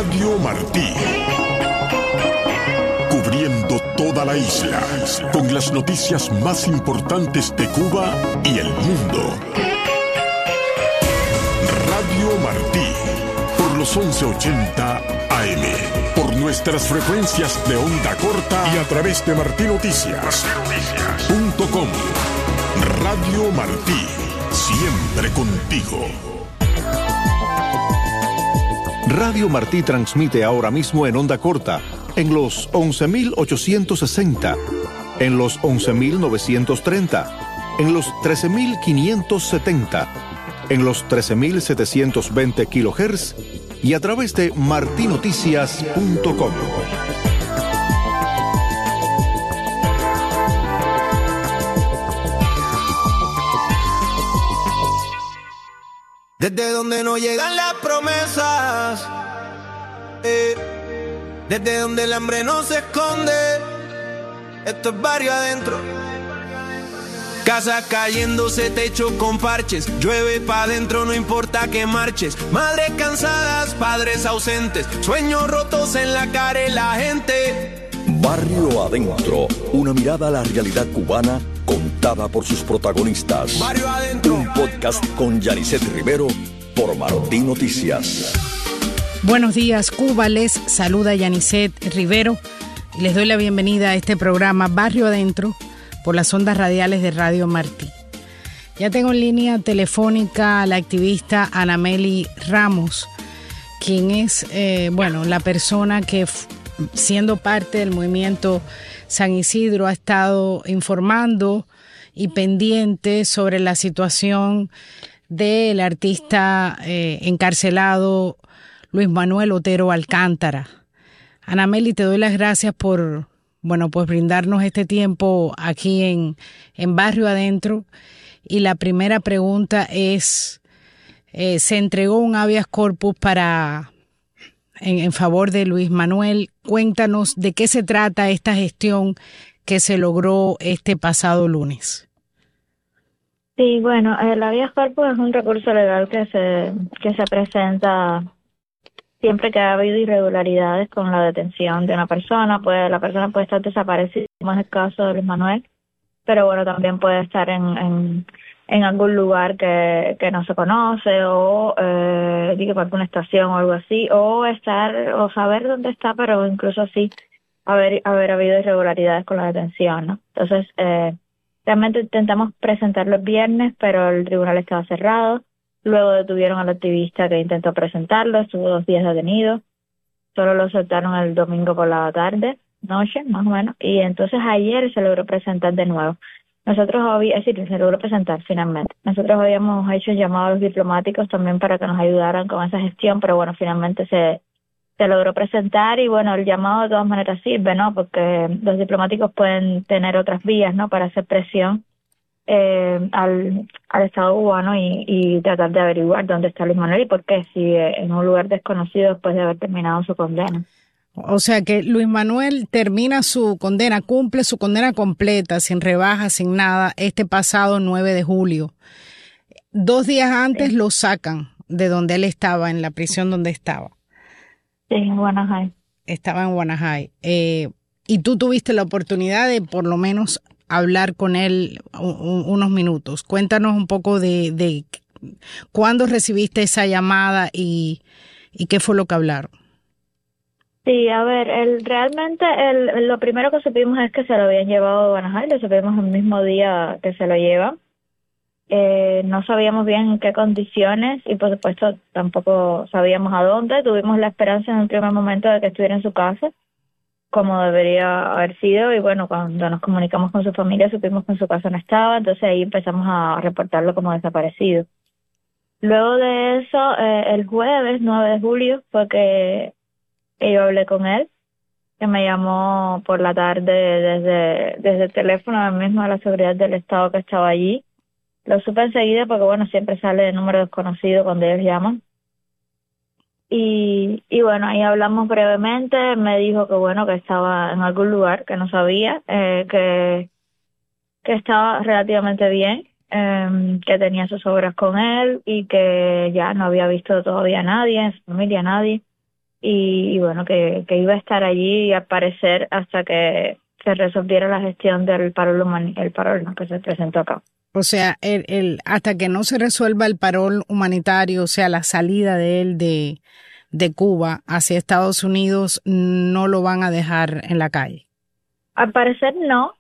Radio Martí. Cubriendo toda la isla, con las noticias más importantes de Cuba y el mundo. Radio Martí, por los 1180 AM, por nuestras frecuencias de onda corta y a través de martinoticias.com. Radio Martí, siempre contigo. Radio Martí transmite ahora mismo en onda corta, en los 11.860, en los 11.930, en los 13.570, en los 13.720 kHz y a través de martinoticias.com. Desde donde no llegan las promesas, desde donde el hambre no se esconde, esto es barrio adentro. Casa cayéndose, techo con parches, llueve pa' adentro, no importa que marches. Madres cansadas, padres ausentes, sueños rotos en la cara de la gente. Barrio Adentro, una mirada a la realidad cubana contada por sus protagonistas. Barrio Adentro. Un podcast con Yanisset Rivero por Martí Noticias. Buenos días, Cuba. Les saluda Yanisset Rivero y les doy la bienvenida a este programa Barrio Adentro por las ondas radiales de Radio Martí. Ya tengo en línea telefónica a la activista Anameli Ramos, quien es, la persona que siendo parte del movimiento San Isidro ha estado informando y pendiente sobre la situación del artista encarcelado Luis Manuel Otero Alcántara. Anameli, te doy las gracias por brindarnos este tiempo aquí en Barrio Adentro. Y la primera pregunta es, se entregó un habeas corpus en favor de Luis Manuel. Cuéntanos de qué se trata esta gestión que se logró este pasado lunes. Sí, bueno, el habeas corpus es un recurso legal que se presenta siempre que ha habido irregularidades con la detención de una persona. Pues la persona puede estar desaparecida, como es el caso de Luis Manuel, pero bueno, también puede estar en algún lugar que no se conoce, o por alguna estación o algo así, o saber dónde está, pero incluso así haber habido irregularidades con la detención, ¿no? Entonces, realmente intentamos presentarlo el viernes, pero el tribunal estaba cerrado. Luego detuvieron al activista que intentó presentarlo, estuvo 2 días detenido. Solo lo soltaron el domingo por la noche, más o menos, y entonces ayer se logró presentar de nuevo. Se logró presentar finalmente. Nosotros habíamos hecho llamado a los diplomáticos también para que nos ayudaran con esa gestión, pero bueno, finalmente se logró presentar y bueno, el llamado de todas maneras sirve, ¿no? Porque los diplomáticos pueden tener otras vías, ¿no? Para hacer presión al Estado cubano y tratar de averiguar dónde está Luis Manuel y por qué sigue en un lugar desconocido después de haber terminado su condena. O sea que Luis Manuel termina su condena, cumple su condena completa, sin rebajas, sin nada, este pasado 9 de julio. 2 días antes lo sacan de donde él estaba, en la prisión donde estaba. Sí, en Guanajay. Estaba en Guanajay. Y tú tuviste la oportunidad de por lo menos hablar con él unos minutos. Cuéntanos un poco de cuándo recibiste esa llamada y qué fue lo que hablaron. Sí, a ver, lo primero que supimos es que se lo habían llevado a Guanajay, lo supimos el mismo día que se lo llevan. No sabíamos bien en qué condiciones y por supuesto tampoco sabíamos a dónde. Tuvimos la esperanza en un primer momento de que estuviera en su casa, como debería haber sido, y bueno, cuando nos comunicamos con su familia supimos que en su casa no estaba, entonces ahí empezamos a reportarlo como desaparecido. Luego de eso, el jueves 9 de julio fue que yo hablé con él, que me llamó por la tarde desde el teléfono mismo de la seguridad del Estado que estaba allí. Lo supe enseguida porque bueno, siempre sale de número desconocido cuando ellos llaman. Y bueno, ahí hablamos brevemente. Me dijo que bueno, que estaba en algún lugar, que no sabía, que estaba relativamente bien, que tenía sus obras con él y que ya no había visto todavía a nadie, en su familia a nadie. y bueno, que iba a estar allí al parecer hasta que se resolviera la gestión del parol ¿no? Que se presentó acá. O sea, hasta que no se resuelva el parol humanitario, o sea, la salida de él de Cuba hacia Estados Unidos, no lo van a dejar en la calle. Al parecer no.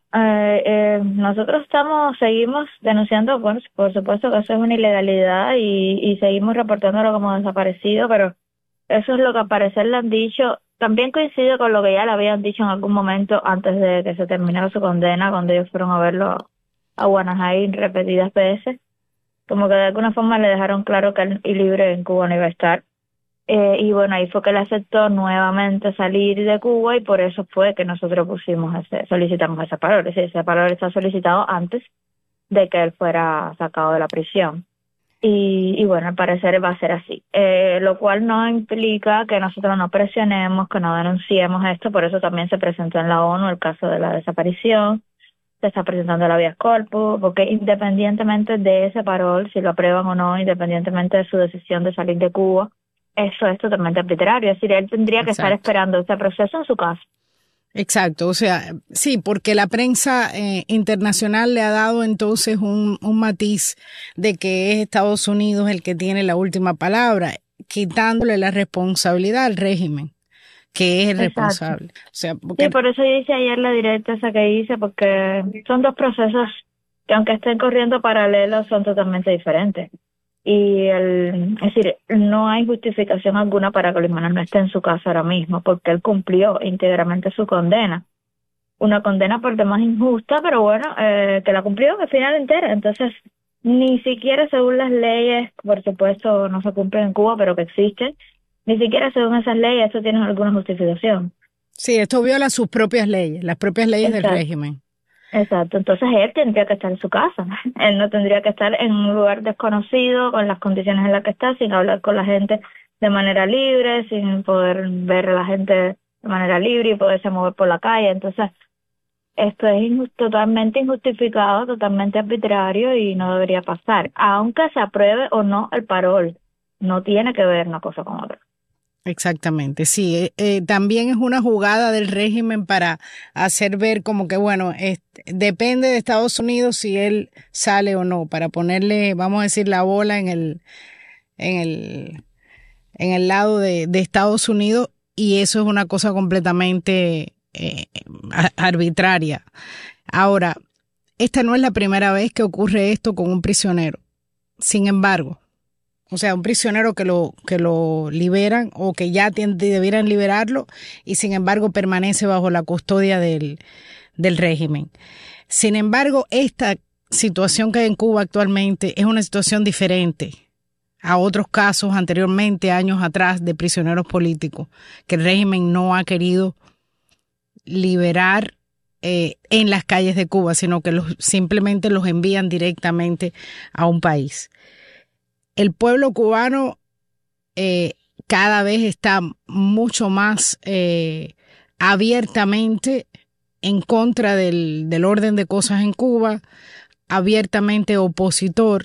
Nosotros seguimos denunciando, bueno, por supuesto que eso es una ilegalidad y seguimos reportándolo como desaparecido, pero eso es lo que al parecer le han dicho. También coincide con lo que ya le habían dicho en algún momento antes de que se terminara su condena, cuando ellos fueron a verlo a Guanajay repetidas veces, como que de alguna forma le dejaron claro que él libre en Cuba no iba a estar. Y bueno, ahí fue que él aceptó nuevamente salir de Cuba y por eso fue que nosotros solicitamos ese parol. Es decir, ese parol está solicitado antes de que él fuera sacado de la prisión. Y bueno, al parecer va a ser así, lo cual no implica que nosotros no presionemos, que no denunciemos esto. Por eso también se presentó en la ONU el caso de la desaparición, se está presentando el habeas corpus, porque independientemente de ese parol, si lo aprueban o no, independientemente de su decisión de salir de Cuba, eso es totalmente arbitrario. Es decir, él tendría que estar esperando este proceso en su casa. Exacto, o sea, sí, porque la prensa internacional le ha dado entonces un matiz de que es Estados Unidos el que tiene la última palabra, quitándole la responsabilidad al régimen, que es el responsable. O sea, porque... Sí, por eso yo hice ayer la directa esa que hice, porque son dos procesos que aunque estén corriendo paralelos son totalmente diferentes. Y es decir, no hay justificación alguna para que Luis Manuel no esté en su casa ahora mismo, porque él cumplió íntegramente su condena. Una condena por demás injusta, pero bueno, que la cumplió al final entera. Entonces, ni siquiera según las leyes, por supuesto no se cumplen en Cuba, pero que existen, ni siquiera según esas leyes esto tiene alguna justificación. Sí, esto viola sus propias leyes, las propias leyes del régimen. Exacto, entonces él tendría que estar en su casa, él no tendría que estar en un lugar desconocido, con las condiciones en las que está, sin hablar con la gente de manera libre, sin poder ver a la gente de manera libre y poderse mover por la calle. Entonces, esto es totalmente injustificado, totalmente arbitrario y no debería pasar, aunque se apruebe o no el parol, no tiene que ver una cosa con otra. Exactamente, sí. También es una jugada del régimen para hacer ver como que, bueno, depende de Estados Unidos si él sale o no, para ponerle, vamos a decir, la bola en el lado de Estados Unidos, y eso es una cosa completamente arbitraria. Ahora, esta no es la primera vez que ocurre esto con un prisionero. Sin embargo, o sea, un prisionero que lo liberan o que ya debieran liberarlo y sin embargo permanece bajo la custodia del régimen. Sin embargo, esta situación que hay en Cuba actualmente es una situación diferente a otros casos anteriormente, años atrás, de prisioneros políticos que el régimen no ha querido liberar en las calles de Cuba, sino que simplemente los envían directamente a un país. El pueblo cubano cada vez está mucho más abiertamente en contra del orden de cosas en Cuba, abiertamente opositor.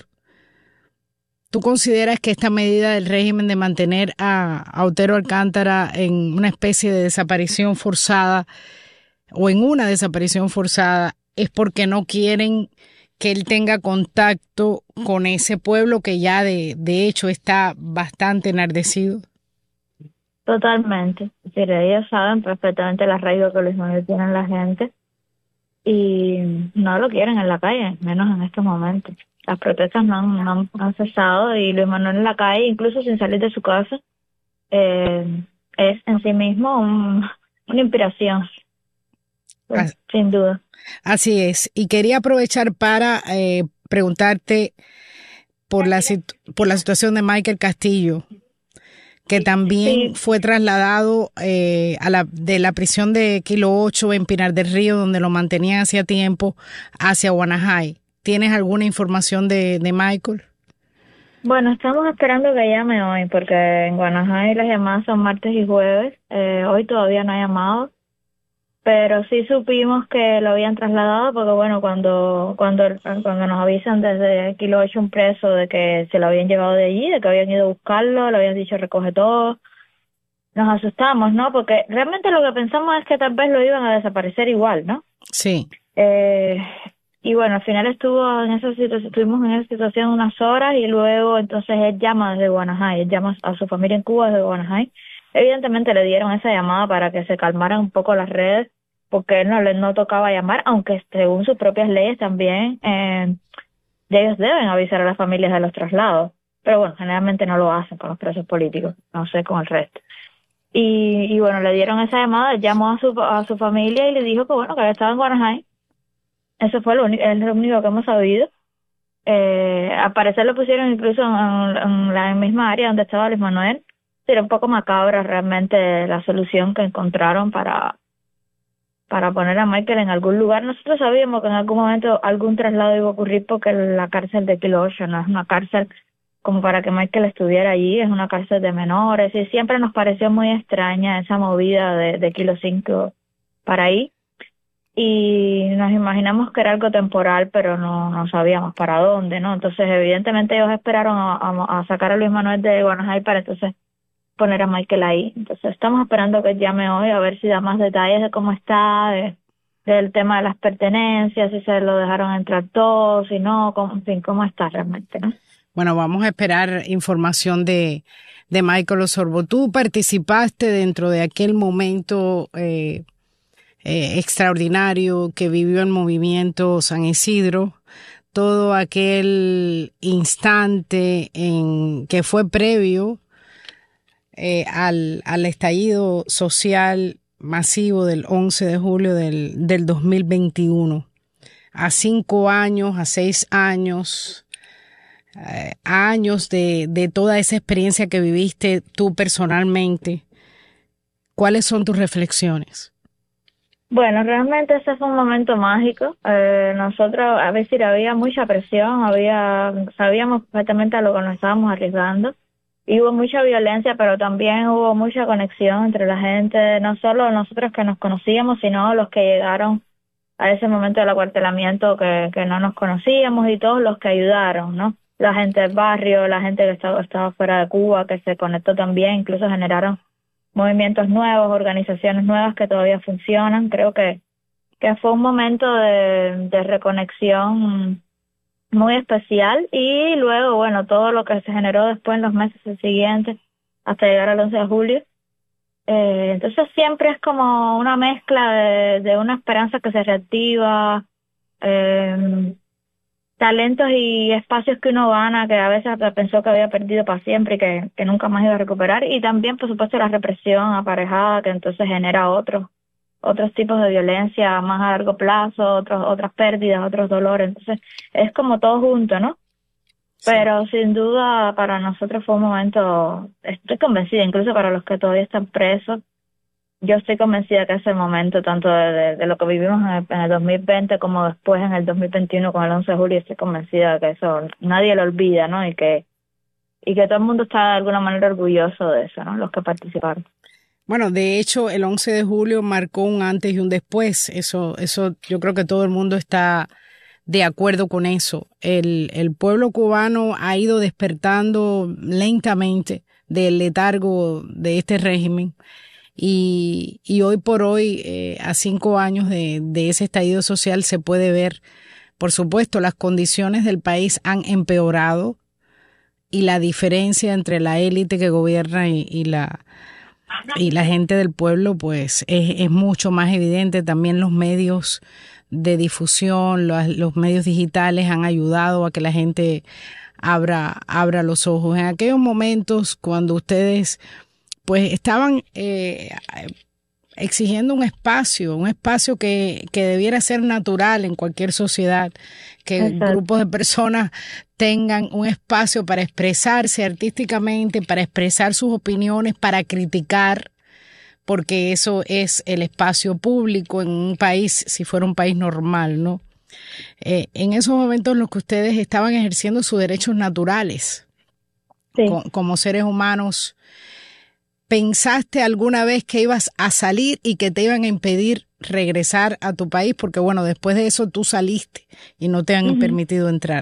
¿Tú consideras que esta medida del régimen de mantener a Otero Alcántara en una especie de desaparición forzada o en una desaparición forzada es porque no quieren que él tenga contacto con ese pueblo que ya de hecho está bastante enardecido? Totalmente. Es decir, ellos saben perfectamente el arraigo que Luis Manuel tiene en la gente y no lo quieren en la calle, menos en estos momentos. Las protestas no han cesado y Luis Manuel en la calle, incluso sin salir de su casa, es en sí mismo una inspiración, sin duda. Así es. Y quería aprovechar para preguntarte por la situación de Michael Castillo, que también fue trasladado de la prisión de Kilo 8 en Pinar del Río, donde lo mantenían hacía tiempo, hacia Guanajay. ¿Tienes alguna información de Michael? Bueno, estamos esperando que llame hoy, porque en Guanajay las llamadas son martes y jueves. Hoy todavía no ha llamado, pero sí supimos que lo habían trasladado, porque bueno, cuando nos avisan desde Kilo 8 un preso de que se lo habían llevado de allí, de que habían ido a buscarlo, le habían dicho recoge todo. nos asustamos, ¿no? Porque realmente lo que pensamos es que tal vez lo iban a desaparecer igual, ¿no? Sí. Y bueno, al final estuvimos en esa situación unas horas y luego entonces él llama desde Guanajay, él llama a su familia en Cuba desde Guanajay. Evidentemente le dieron esa llamada para que se calmaran un poco las redes, porque él no tocaba llamar, aunque según sus propias leyes también ellos deben avisar a las familias de los traslados. Pero bueno, generalmente no lo hacen con los presos políticos, no sé con el resto. Y bueno, le dieron esa llamada, llamó a su familia y le dijo que bueno, que él estaba en Guanajay. Eso fue es lo único que hemos sabido. Al parecer lo pusieron incluso en la misma área donde estaba Luis Manuel. Era un poco macabra realmente la solución que encontraron para poner a Michael en algún lugar. Nosotros sabíamos que en algún momento algún traslado iba a ocurrir porque la cárcel de Kilo 8 no es una cárcel como para que Michael estuviera allí, es una cárcel de menores y siempre nos pareció muy extraña esa movida de Kilo 5 para ahí. Y nos imaginamos que era algo temporal, pero no sabíamos para dónde, ¿no? Entonces, evidentemente, ellos esperaron a sacar a Luis Manuel de Guanajay para entonces poner a Michael ahí. Entonces, estamos esperando que él llame hoy a ver si da más detalles de cómo está, del tema de las pertenencias, si se lo dejaron entrar todos, si no, en fin, cómo está realmente, ¿no? Bueno, vamos a esperar información de Michael Osorbo. Tú participaste dentro de aquel momento extraordinario que vivió el movimiento San Isidro, todo aquel instante que fue previo al estallido social masivo del 11 de julio del 2021. A 5 años, a 6 años, a años de toda esa experiencia que viviste tú personalmente, ¿cuáles son tus reflexiones? Bueno, realmente ese fue un momento mágico. Nosotros, a veces había mucha presión, sabíamos perfectamente a lo que nos estábamos arriesgando. Y hubo mucha violencia, pero también hubo mucha conexión entre la gente, no solo nosotros que nos conocíamos, sino los que llegaron a ese momento del acuartelamiento que no nos conocíamos y todos los que ayudaron, ¿no? La gente del barrio, la gente que estaba fuera de Cuba, que se conectó también, incluso generaron movimientos nuevos, organizaciones nuevas que todavía funcionan. Creo que fue un momento de reconexión muy especial y luego, bueno, todo lo que se generó después en los meses siguientes hasta llegar al 11 de julio. Entonces siempre es como una mezcla de una esperanza que se reactiva, talentos y espacios que uno gana, que a veces pensó que había perdido para siempre y que nunca más iba a recuperar, y también, por supuesto, la represión aparejada que entonces genera otros tipos de violencia más a largo plazo, otras pérdidas, otros dolores. Entonces es como todo junto, ¿no? Sí. Pero sin duda para nosotros fue un momento, estoy convencida, incluso para los que todavía están presos, yo estoy convencida que ese momento, tanto de lo que vivimos en el 2020 como después en el 2021 con el 11 de julio, estoy convencida de que eso nadie lo olvida, ¿no? Y que todo el mundo está de alguna manera orgulloso de eso, ¿no? Los que participaron. Bueno, de hecho, el 11 de julio marcó un antes y un después. Eso yo creo que todo el mundo está de acuerdo con eso. El pueblo cubano ha ido despertando lentamente del letargo de este régimen. Y hoy por hoy, a 5 años de ese estallido social, se puede ver, por supuesto, las condiciones del país han empeorado y la diferencia entre la élite que gobierna y la gente del pueblo, pues, es mucho más evidente. También los medios de difusión, los medios digitales han ayudado a que la gente abra los ojos. En aquellos momentos cuando ustedes pues estaban exigiendo un espacio que debiera ser natural en cualquier sociedad, que Exacto. Grupos de personas tengan un espacio para expresarse artísticamente, para expresar sus opiniones, para criticar, porque eso es el espacio público en un país, si fuera un país normal, ¿no? En esos momentos en los que ustedes estaban ejerciendo sus derechos naturales, sí. Como seres humanos, ¿pensaste alguna vez que ibas a salir y que te iban a impedir regresar a tu país? Porque bueno, después de eso tú saliste y no te han permitido entrar.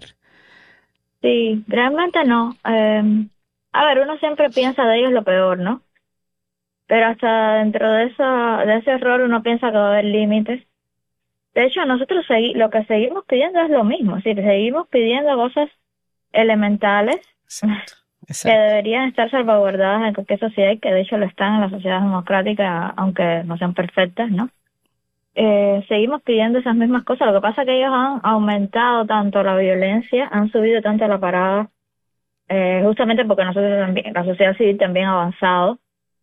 Sí, realmente no. A ver, uno siempre piensa de ellos lo peor, ¿no? pero hasta dentro de ese error uno piensa que va a haber límites. De hecho, nosotros lo que seguimos pidiendo es lo mismo, es decir, seguimos pidiendo cosas elementales que deberían estar salvaguardadas en cualquier sociedad y que de hecho lo están en las sociedades democráticas, aunque no sean perfectas, ¿no? Seguimos pidiendo esas mismas cosas. Lo que pasa es que ellos han aumentado tanto la violencia, han subido tanto la parada, justamente porque nosotros también, la sociedad civil también ha avanzado,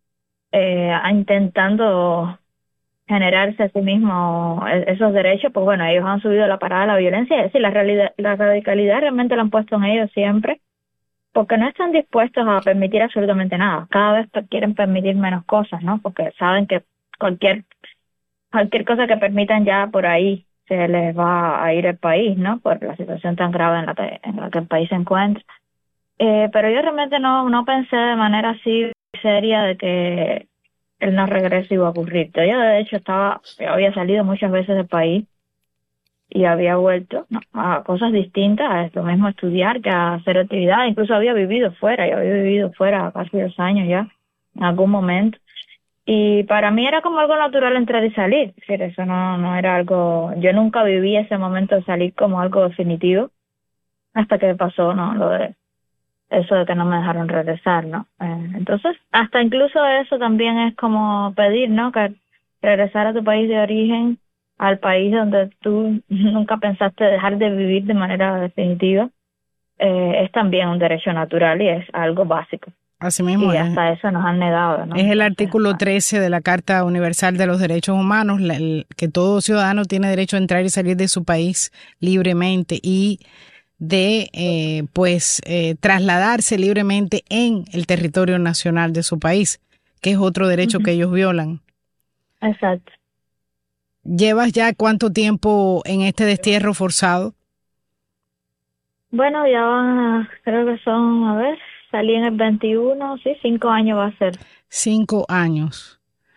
intentando generarse a sí mismo esos derechos. Pues bueno, ellos han subido la parada de la violencia, es decir, la radicalidad realmente la han puesto en ellos siempre, porque no están dispuestos a permitir absolutamente nada. Cada vez quieren permitir menos cosas, ¿no? Porque saben que cualquier cosa que permitan ya por ahí se les va a ir el país, ¿no? Por la situación tan grave en la que el país se encuentra. Pero yo realmente no pensé de manera así seria de que el no regreso iba a ocurrir. Yo de hecho había salido muchas veces del país y había vuelto, ¿no?, a cosas distintas, a lo mismo estudiar que a hacer actividad. Incluso había vivido fuera, yo había vivido fuera casi 2 años ya, en algún momento. Y para mí era como algo natural entrar y salir. Es decir, eso no era algo... Yo nunca viví ese momento de salir como algo definitivo hasta que pasó, ¿no?, lo de eso de que no me dejaron regresar, ¿no? Entonces, hasta incluso eso también es como pedir, ¿no?, que regresar a tu país de origen, al país donde tú nunca pensaste dejar de vivir de manera definitiva, es también un derecho natural y es algo básico. Así mismo y hasta eso nos han negado, ¿no? Es el artículo 13 de la Carta Universal de los Derechos Humanos, que todo ciudadano tiene derecho a entrar y salir de su país libremente y de trasladarse libremente en el territorio nacional de su país, que es otro derecho que ellos violan. Exacto. ¿Llevas ya cuánto tiempo en este destierro forzado? Bueno, ya creo que son, salí en el 21, sí, 5 años va a ser. 5 años.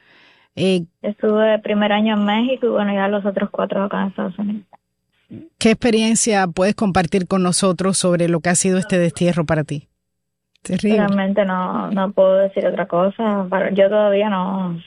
Estuve el primer año en México y bueno, ya los otros 4 acá en Estados Unidos. ¿Qué experiencia puedes compartir con nosotros sobre lo que ha sido este destierro para ti? Terrible. Realmente no puedo decir otra cosa. Yo todavía no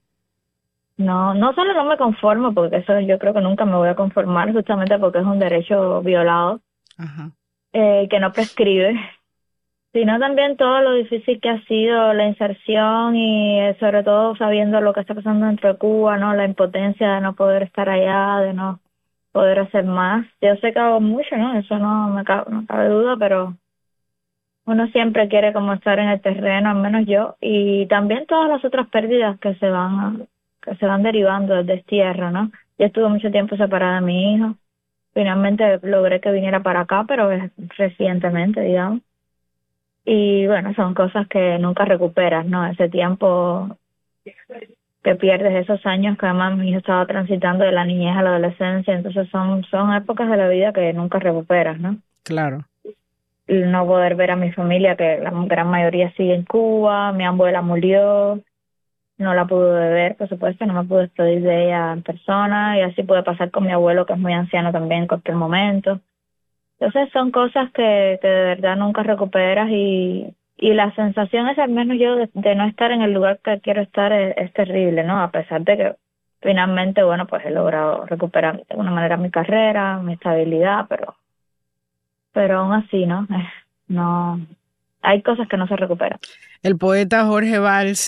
solo no me conformo, porque eso yo creo que nunca me voy a conformar, justamente porque es un derecho violado. Ajá. Que no prescribe, sino también todo lo difícil que ha sido la inserción y sobre todo sabiendo lo que está pasando dentro de Cuba, ¿no? La impotencia de no poder estar allá, de no poder hacer más. Yo sé que hago mucho, ¿no? Eso no cabe duda, pero uno siempre quiere como estar en el terreno, al menos yo, y también todas las otras pérdidas que se van derivando del destierro, ¿no? Yo estuve mucho tiempo separada de mi hijo. Finalmente logré que viniera para acá, pero recientemente, digamos. Y bueno, son cosas que nunca recuperas, ¿no? Ese tiempo que pierdes, esos años que además mi hijo estaba transitando de la niñez a la adolescencia, entonces son épocas de la vida que nunca recuperas, ¿no? Claro. Y no poder ver a mi familia, que la gran mayoría sigue en Cuba, mi abuela murió, no la pude ver, por supuesto, no me pude despedir de ella en persona, y así puede pasar con mi abuelo, que es muy anciano también en cualquier momento. Entonces son cosas que de verdad nunca recuperas, y la sensación es, al menos yo, de no estar en el lugar que quiero estar es terrible, ¿no? A pesar de que finalmente, bueno, pues he logrado recuperar de alguna manera mi carrera, mi estabilidad, pero aún así, ¿no? No, hay cosas que no se recuperan. El poeta Jorge Valls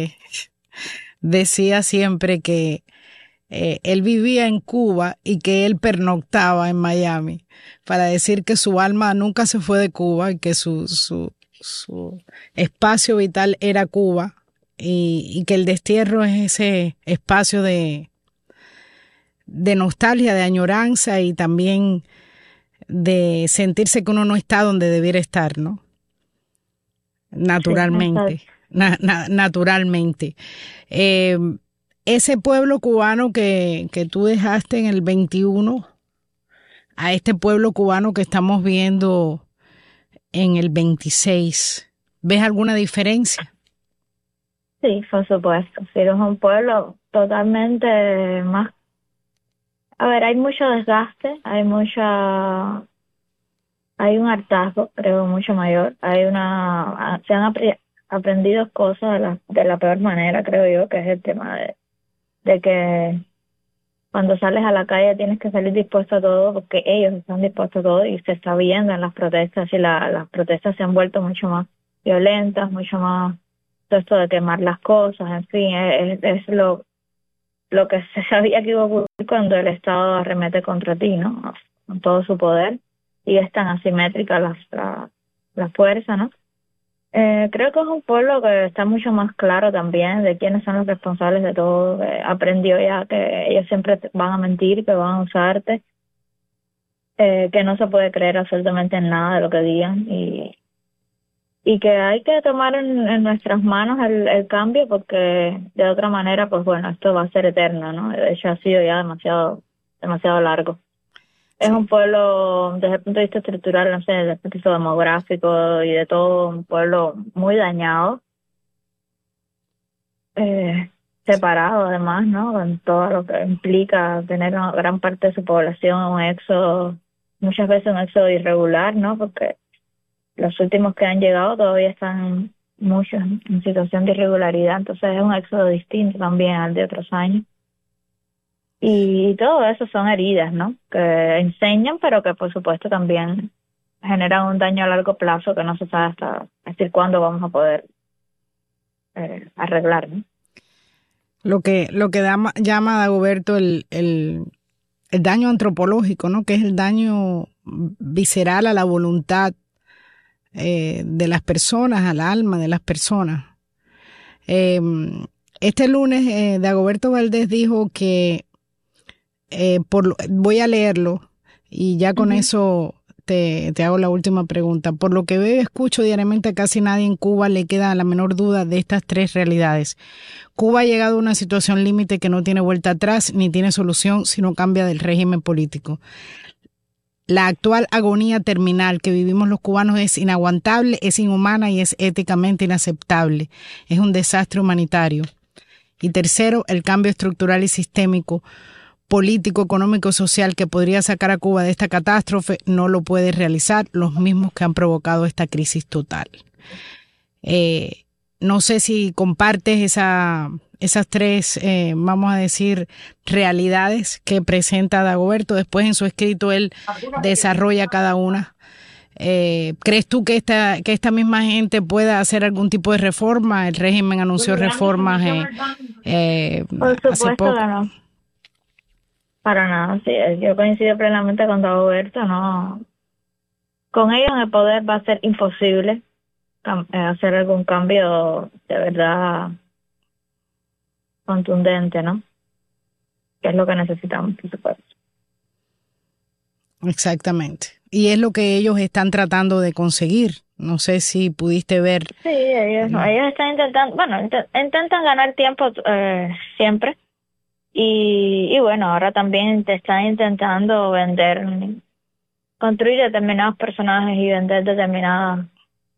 decía siempre que él vivía en Cuba y que él pernoctaba en Miami, para decir que su alma nunca se fue de Cuba y que su espacio vital era Cuba, y que el destierro es ese espacio de nostalgia, de añoranza y también de sentirse que uno no está donde debiera estar, ¿no? Naturalmente. Sí, naturalmente. Ese pueblo cubano que tú dejaste en el 21, a este pueblo cubano que estamos viendo en el 26, ¿ves alguna diferencia? Sí, por supuesto. Sí, es un pueblo totalmente más... A ver, hay mucho desgaste, hay un hartazgo, creo, mucho mayor. Se han aprendí dos cosas de la peor manera, creo yo, que es el tema de que cuando sales a la calle tienes que salir dispuesto a todo, porque ellos están dispuestos a todo y se está viendo en las protestas, y las protestas se han vuelto mucho más violentas, mucho más todo esto de quemar las cosas, en fin, es lo que se sabía que iba a ocurrir cuando el Estado arremete contra ti, ¿no? Con todo su poder, y es tan asimétrica la fuerza, ¿no? Creo que es un pueblo que está mucho más claro también de quiénes son los responsables de todo. Aprendió ya que ellos siempre van a mentir, que van a usarte, que no se puede creer absolutamente en nada de lo que digan, y que hay que tomar en nuestras manos el cambio, porque de otra manera, pues bueno, esto va a ser eterno, ¿no? De hecho, ha sido ya demasiado largo. Es un pueblo, desde el punto de vista estructural, no sé, desde el punto de vista demográfico y de todo, un pueblo muy dañado, separado además, ¿no? Con todo lo que implica tener una gran parte de su población un éxodo, muchas veces un éxodo irregular, ¿no? Porque los últimos que han llegado todavía están muchos en situación de irregularidad, entonces es un éxodo distinto también al de otros años. Y todo eso son heridas, ¿no? Que enseñan, pero que por supuesto también generan un daño a largo plazo que no se sabe hasta decir cuándo vamos a poder arreglar, ¿no? Lo que llama Dagoberto el daño antropológico, ¿no? Que es el daño visceral a la voluntad de las personas, al alma de las personas. Este lunes Dagoberto Valdés dijo que voy a leerlo y ya con eso te hago la última pregunta. Por lo que veo y escucho diariamente, a casi nadie en Cuba le queda la menor duda de estas tres realidades. Cuba ha llegado a una situación límite que no tiene vuelta atrás ni tiene solución si no cambia del régimen político. La actual agonía terminal que vivimos los cubanos es inaguantable, es inhumana y es éticamente inaceptable. Es un desastre humanitario. Y tercero, el cambio estructural y sistémico, político, económico, social que podría sacar a Cuba de esta catástrofe no lo puede realizar los mismos que han provocado esta crisis total. No sé si compartes esas tres, vamos a decir, realidades que presenta Dagoberto. Después en su escrito él desarrolla cada una. ¿Crees tú que esta misma gente pueda hacer algún tipo de reforma? El régimen anunció reformas por supuesto hace poco. Que no. Para nada, sí. Yo coincido plenamente con Dagoberto, no. Con ellos en el poder va a ser imposible hacer algún cambio de verdad contundente, ¿no? Que es lo que necesitamos, por supuesto. Exactamente. Y es lo que ellos están tratando de conseguir. No sé si pudiste ver. Sí, ellos están intentando, bueno, intentan ganar tiempo siempre. Y bueno, ahora también te están intentando construir determinados personajes y vender determinadas,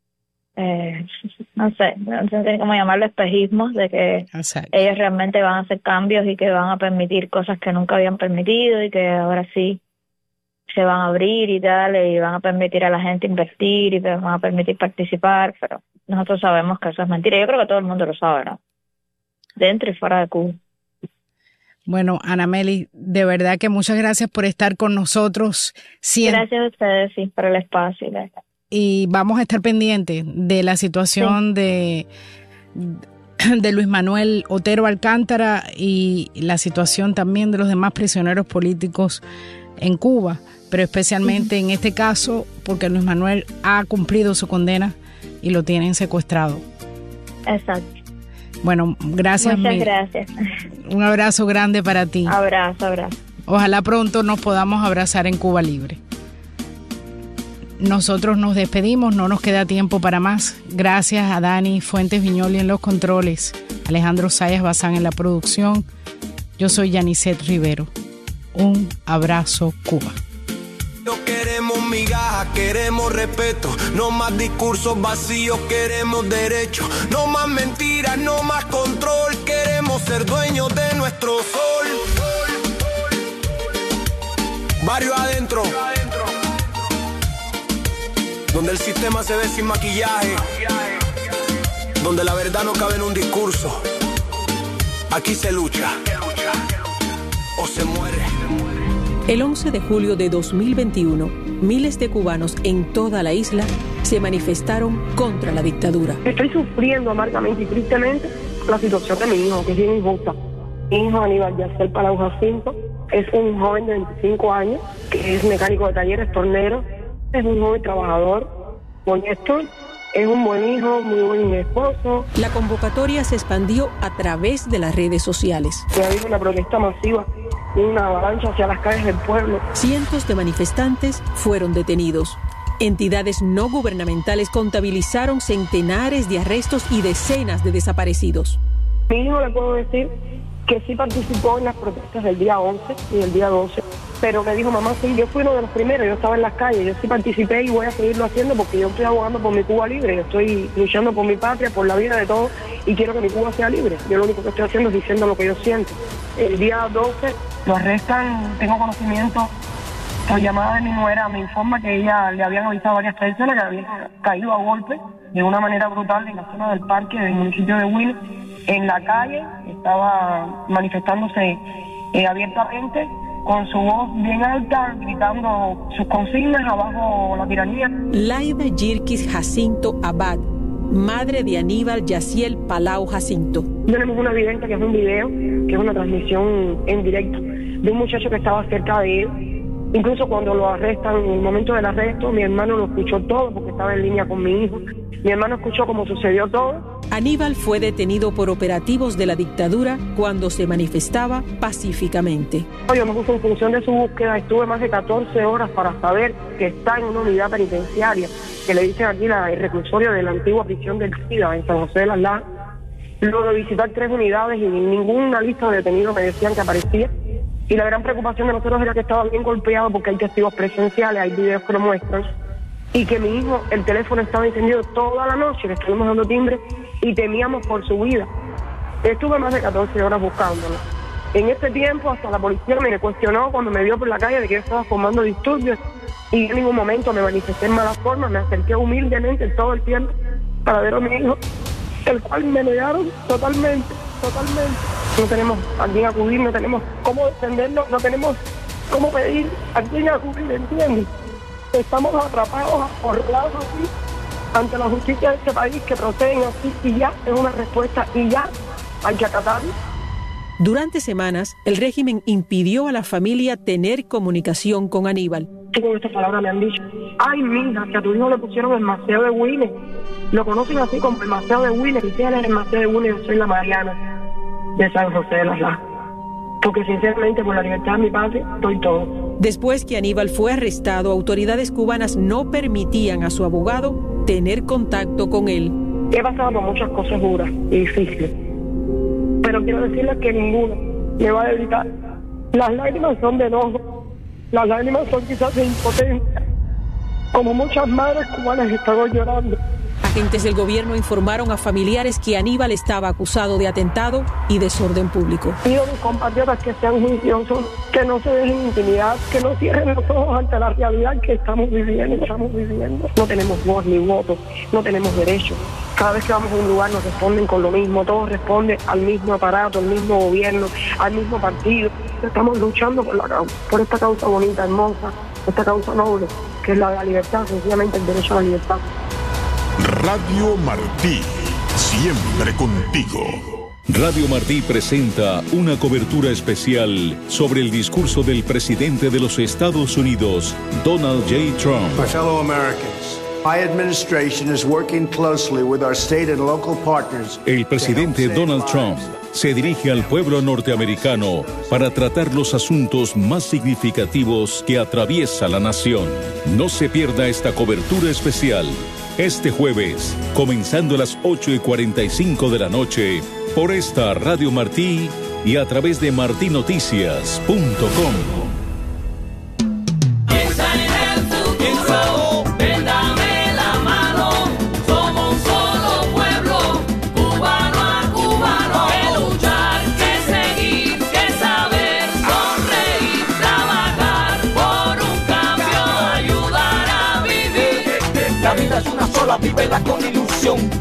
no sé cómo llamarlo, espejismos de que Exacto. Ellos realmente van a hacer cambios y que van a permitir cosas que nunca habían permitido y que ahora sí se van a abrir y tal, y van a permitir a la gente invertir y que van a permitir participar, pero nosotros sabemos que eso es mentira. Yo creo que todo el mundo lo sabe, ¿no? Dentro y fuera de Cuba. Bueno, Ana Meli, de verdad que muchas gracias por estar con nosotros. Gracias a ustedes, sí, por el espacio. Y vamos a estar pendientes de la situación de Luis Manuel Otero Alcántara y la situación también de los demás prisioneros políticos en Cuba, pero especialmente en este caso porque Luis Manuel ha cumplido su condena y lo tienen secuestrado. Exacto. Bueno, gracias. Muchas gracias. Un abrazo grande para ti. Abrazo. Ojalá pronto nos podamos abrazar en Cuba Libre. Nosotros nos despedimos, no nos queda tiempo para más. Gracias a Dani Fuentes Viñoli en los controles, Alejandro Sayas Bazán en la producción. Yo soy Yanisette Rivero. Un abrazo, Cuba. No queremos migajas, queremos respeto. No más discursos vacíos, queremos derechos. No más mentiras, no más control. Queremos ser dueños de nuestro sol. Barrio adentro, donde el sistema se ve sin maquillaje, donde la verdad no cabe en un discurso. Aquí se lucha o se muere. El 11 de julio de 2021, miles de cubanos en toda la isla se manifestaron contra la dictadura. Estoy sufriendo amargamente y tristemente la situación de mi hijo, que es bien injusta. Mi hijo Aníbal Yaciel Palau Jacinto es un joven de 25 años, que es mecánico de talleres, tornero, es un joven trabajador, honesto, es un buen hijo, muy buen esposo. La convocatoria se expandió a través de las redes sociales. Se ha habido una protesta masiva, una avalancha hacia las calles del pueblo. Cientos de manifestantes fueron detenidos. Entidades no gubernamentales contabilizaron centenares de arrestos y decenas de desaparecidos. Mi hijo, le puedo decir que sí participó en las protestas del día 11 y del día 12, pero me dijo, mamá, sí, yo fui uno de los primeros, yo estaba en las calles, yo sí participé y voy a seguirlo haciendo porque yo estoy abogando por mi Cuba libre, yo estoy luchando por mi patria, por la vida de todos y quiero que mi Cuba sea libre. Yo lo único que estoy haciendo es diciendo lo que yo siento. El día 12 lo arrestan, tengo conocimiento, la llamada de mi nuera me informa que ella le habían avisado a varias personas que habían caído a golpe de una manera brutal en la zona del parque del municipio de Huila. En la calle estaba manifestándose abiertamente, con su voz bien alta, gritando sus consignas: abajo la tiranía. Laida Yirkis Jacinto Abad, madre de Aníbal Yaciel Palau Jacinto. Tenemos una evidencia que es un video, que es una transmisión en directo de un muchacho que estaba cerca de él. Incluso cuando lo arrestan, en el momento del arresto, mi hermano lo escuchó todo porque estaba en línea con mi hijo. Mi hermano escuchó cómo sucedió todo. Aníbal fue detenido por operativos de la dictadura cuando se manifestaba pacíficamente. Yo me puse en función de su búsqueda, estuve más de 14 horas para saber que está en una unidad penitenciaria, que le dicen aquí el reclusorio de la antigua prisión del SIDA en San José de las Lajas. Luego de visitar 3 unidades y ninguna lista de detenidos me decían que aparecía. Y la gran preocupación de nosotros era que estaba bien golpeado porque hay testigos presenciales, hay videos que lo muestran, y que mi hijo, el teléfono estaba encendido toda la noche, le estuvimos dando timbre y temíamos por su vida. Estuve más de 14 horas buscándolo. En este tiempo hasta la policía me cuestionó cuando me vio por la calle de que yo estaba formando disturbios y en ningún momento me manifesté en mala forma, me acerqué humildemente todo el tiempo para ver a mi hijo, el cual me negaron totalmente. No tenemos a quién acudir, no tenemos cómo defenderlo, no tenemos cómo pedir a quién acudir, ¿entiendes? Estamos atrapados, acorralados así, ante la justicia de este país, que proceden así, y ya es una respuesta, y ya hay que acatarlo. Durante semanas, el régimen impidió a la familia tener comunicación con Aníbal. Sí, con estas palabras me han dicho: ay, mija, que a tu hijo le pusieron el Maceo de Huila. Lo conocen así como el Maceo de Huila. Y si él es el Maceo de Huila, yo soy la Mariana de San José de las Lajas. Porque sinceramente, por la libertad de mi patria, estoy todo. Después que Aníbal fue arrestado, autoridades cubanas no permitían a su abogado tener contacto con él. He pasado por muchas cosas duras y difíciles, pero quiero decirles que ninguno me va a evitar. Las lágrimas son de enojo, las lágrimas son quizás de impotencia, como muchas madres cubanas están hoy llorando. Agentes del gobierno informaron a familiares que Aníbal estaba acusado de atentado y desorden público. Pido a mis compatriotas que sean juiciosos, que no se dejen intimidar, que no cierren los ojos ante la realidad que estamos viviendo. No tenemos voz ni voto, no tenemos derechos. Cada vez que vamos a un lugar nos responden con lo mismo, todo responde al mismo aparato, al mismo gobierno, al mismo partido. Estamos luchando por esta causa bonita, hermosa, esta causa noble, que es la de la libertad, sencillamente el derecho a la libertad. Radio Martí, siempre contigo. Radio Martí presenta una cobertura especial sobre el discurso del presidente de los Estados Unidos, Donald J. Trump. My fellow Americans, my administration is working closely with our state and local partners. El presidente Donald Trump se dirige al pueblo norteamericano para tratar los asuntos más significativos que atraviesa la nación. No se pierda esta cobertura especial. Este jueves, comenzando a las 8:45 de la noche, por esta Radio Martí y a través de martinoticias.com. Piensa en el futuro, ven, dame la mano, somos un solo pueblo, cubano a cubano, que luchar, que seguir, que saber, sonreír, trabajar por un cambio, ayudar a vivir. La vida es una sola, vívela con ilusión.